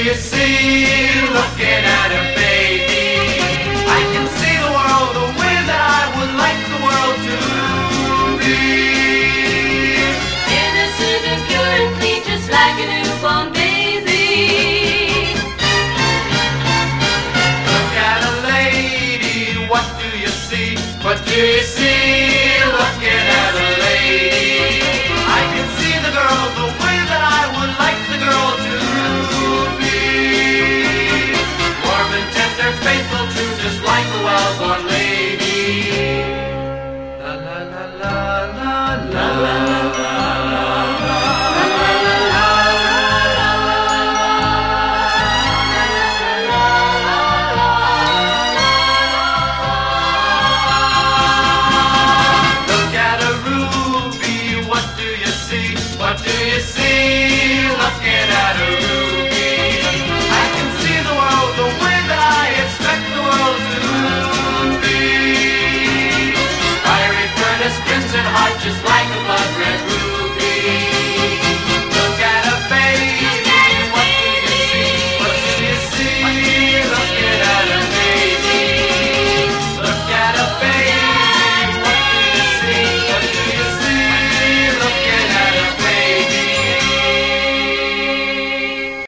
you see, looking at her, baby? I can see the world the way that I would like the world to be. Innocent and pure and clean, just like a newborn baby. Look at a lady, what do you see? What do you see, looking at a lady? I can see the girl the way that I would like the girl to be. Warm and tender, faithful, true, just like a well-born lady. La la la la la la la la. What do you see, looking at a ruby? I can see the world the way that I expect the world to be. Fiery furnace, crimson heart, just like